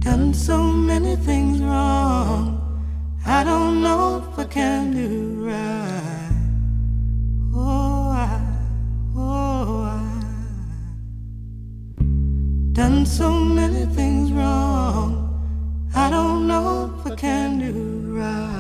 Done so many things wrong, I don't know if I can do right. Done so many things wrong, I don't know if I can do right.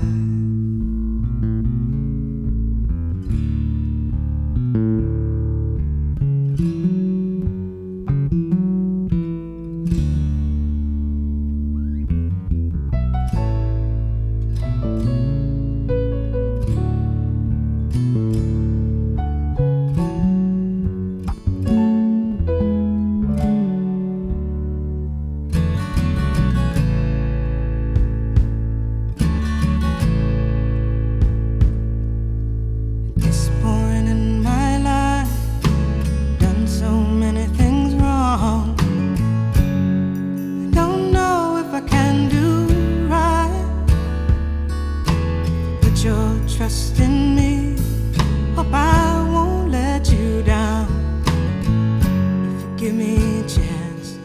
Trust in me, hope I won't let you down. If you give me a chance,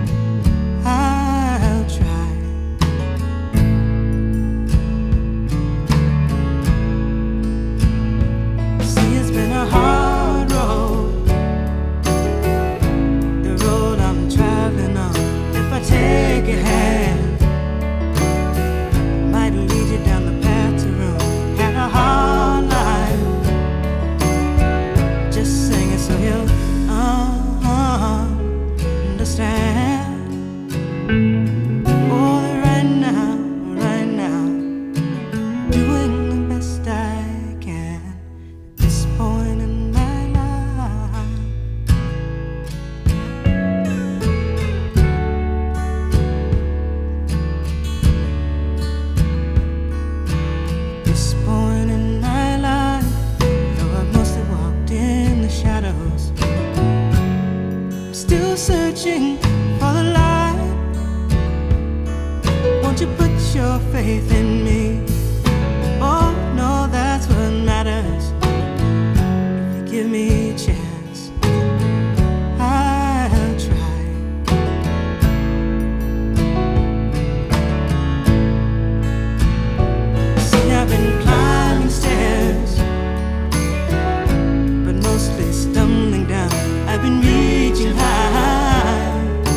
I'll try. See, it's been a hard road, the road I'm traveling on. If I take your hand, I might lead you down the path to ruin. A hard life, just sing it so you'll understand. Oh, right now, doing the best I can at this point in my life. This point in my life, though I've mostly walked in the shadows, I'm still searching for the light. Won't you put your faith in me? Oh no, that's what matters. If you give me a chance, I'll try. See, I've been climbing stairs, but mostly stumbling down. I've been reaching high,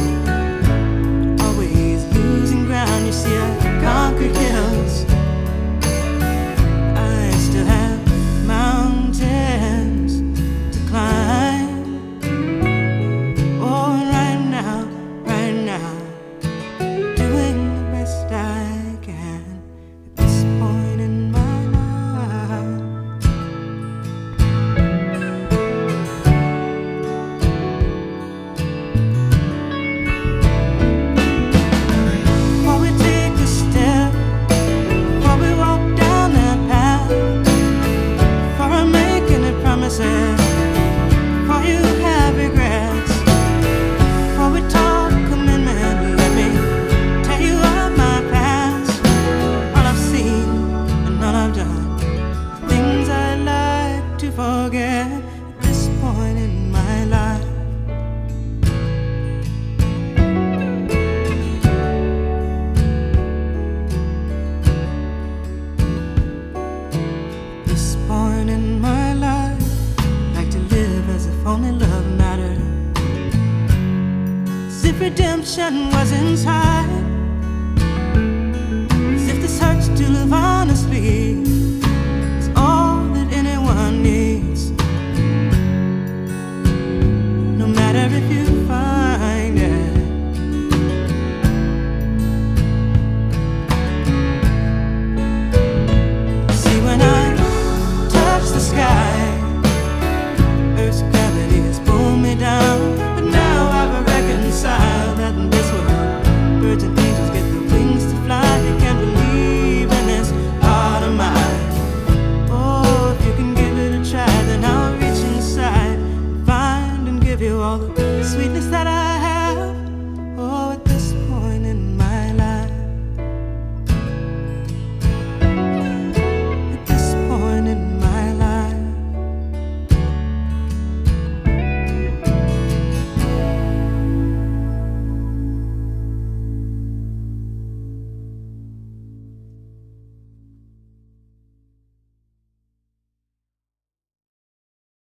always losing ground. You see, I conquered hills, I still have mountains to climb. Oh, right now, doing the best I can at this point in my life. Before we take a step, before we walk down that path, before I make any promises, before you have regrets, before we talk commitment, let me tell you of my past, all I've seen and all I've done, the things I like to forget at this point in my life. This point in my life, like to live as if only love mattered, as if redemption was inside, as if this hurts to live honestly.